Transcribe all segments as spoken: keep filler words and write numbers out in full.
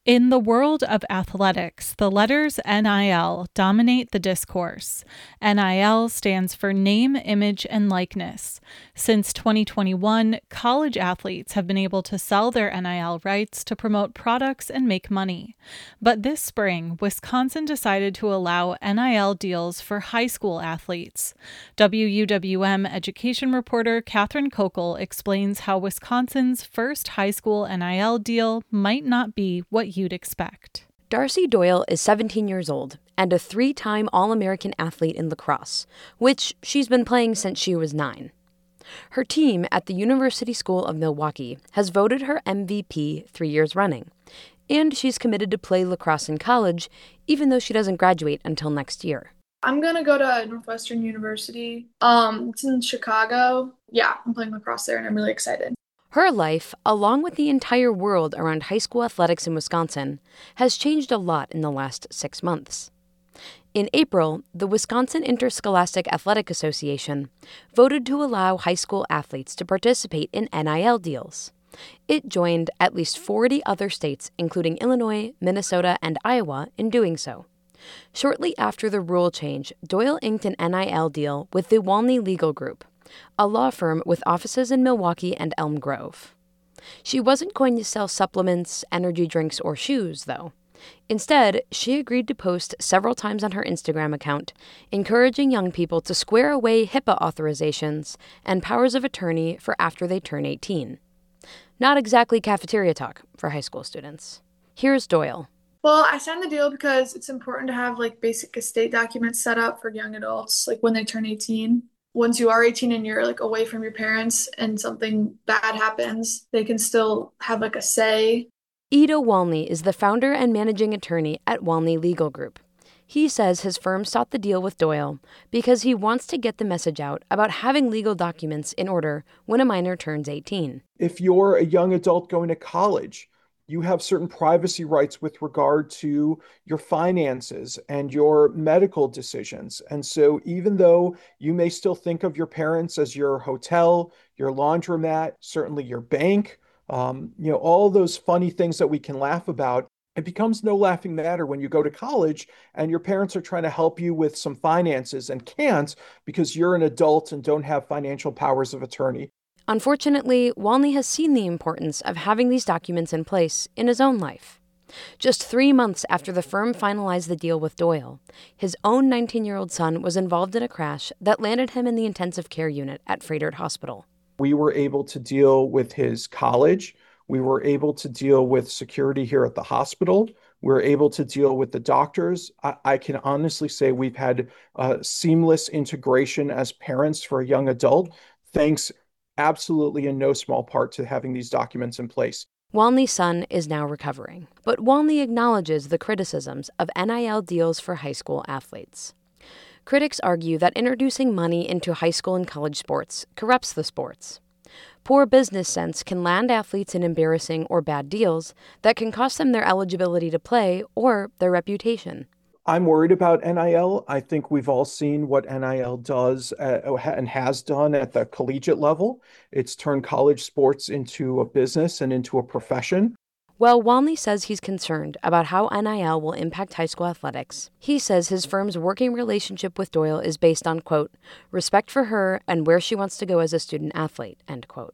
In the world of athletics, the letters N I L dominate the discourse. N I L stands for name, image, and likeness. Since twenty twenty-one, college athletes have been able to sell their N I L rights to promote products and make money. But this spring, Wisconsin decided to allow N I L deals for high school athletes. W U W M education reporter Catherine Kokel explains how Wisconsin's first high school N I L deal might not be what you'd expect. Darcy Doyle is seventeen years old and a three-time All-American athlete in lacrosse, which she's been playing since she was nine. Her team at the University School of Milwaukee has voted her M V P three years running, and she's committed to play lacrosse in college, even though she doesn't graduate until next year. I'm going to go to Northwestern University. Um, it's in Chicago. Yeah, I'm playing lacrosse there, and I'm really excited. Her life, along with the entire world around high school athletics in Wisconsin, has changed a lot in the last six months. In April, the Wisconsin Interscholastic Athletic Association voted to allow high school athletes to participate in N I L deals. It joined at least forty other states, including Illinois, Minnesota, and Iowa, in doing so. Shortly after the rule change, Doyle inked an N I L deal with the Walney Legal Group, a law firm with offices in Milwaukee and Elm Grove. She wasn't going to sell supplements, energy drinks, or shoes, though. Instead, she agreed to post several times on her Instagram account, encouraging young people to square away HIPAA authorizations and powers of attorney for after they turn eighteen. Not exactly cafeteria talk for high school students. Here's Doyle. Well, I signed the deal because it's important to have like basic estate documents set up for young adults, like when they turn eighteen. Once you are eighteen and you're like away from your parents and something bad happens, they can still have like a say. Ido Walney is the founder and managing attorney at Walney Legal Group. He says his firm sought the deal with Doyle because he wants to get the message out about having legal documents in order when a minor turns eighteen. If you're a young adult going to college, you have certain privacy rights with regard to your finances and your medical decisions. And so even though you may still think of your parents as your hotel, your laundromat, certainly your bank, um, you know, all those funny things that we can laugh about, it becomes no laughing matter when you go to college and your parents are trying to help you with some finances and can't because you're an adult and don't have financial powers of attorney. Unfortunately, Walney has seen the importance of having these documents in place in his own life. Just three months after the firm finalized the deal with Doyle, his own nineteen-year-old son was involved in a crash that landed him in the intensive care unit at Froedtert Hospital. We were able to deal with his college. We were able to deal with security here at the hospital. We were able to deal with the doctors. I, I can honestly say we've had uh, seamless integration as parents for a young adult, thanks absolutely in no small part to having these documents in place. Walney's son is now recovering, but Walney acknowledges the criticisms of N I L deals for high school athletes. Critics argue that introducing money into high school and college sports corrupts the sports. Poor business sense can land athletes in embarrassing or bad deals that can cost them their eligibility to play or their reputation. I'm worried about N I L. I think we've all seen what N I L does uh, and has done at the collegiate level. It's turned college sports into a business and into a profession. While Walney says he's concerned about how N I L will impact high school athletics, he says his firm's working relationship with Doyle is based on, quote, respect for her and where she wants to go as a student athlete, end quote.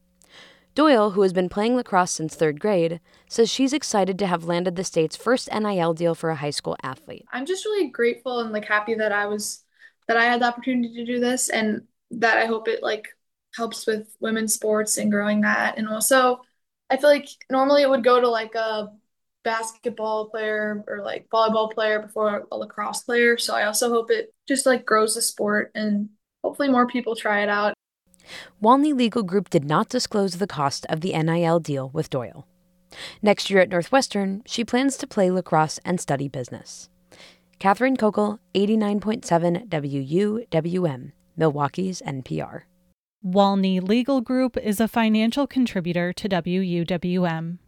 Doyle, who has been playing lacrosse since third grade, says she's excited to have landed the state's first N I L deal for a high school athlete. I'm just really grateful and like happy that I was that I had the opportunity to do this, and that I hope it like helps with women's sports and growing that. And also, I feel like normally it would go to like a basketball player or like volleyball player before a lacrosse player. So I also hope it just like grows the sport and hopefully more people try it out. Walney Legal Group did not disclose the cost of the N I L deal with Doyle. Next year at Northwestern, she plans to play lacrosse and study business. Catherine Kokel, eighty-nine point seven W U W M, Milwaukee's N P R. Walney Legal Group is a financial contributor to W U W M.